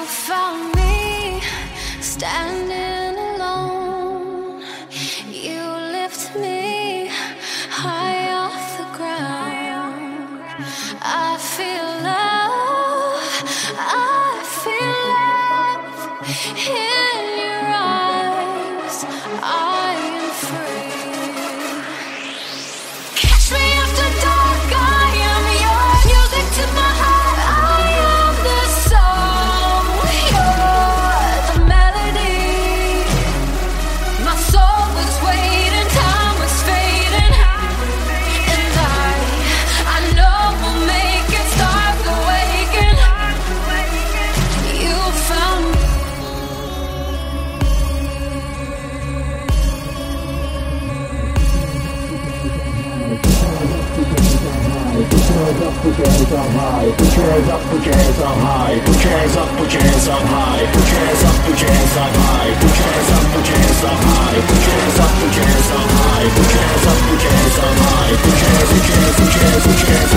found me standing alone. You lift me high off the ground. I feel love, I feel love in your eyes. I am free. Catch me after dark, I am your music to my heart. I am the song, you're the melody. My soul was waiting, time was fading, and I know we'll make it, start awaken. You found me. Put your hands up high, put your hands up, put your hands up high, put your hands up, put your hands up high, put your hands up, put your hands up high, put your hands up, put your hands up high, put your hands up, put your hands up high, put your hands up, put your hands up high, put your hands, put your hands, put your hands, put your hands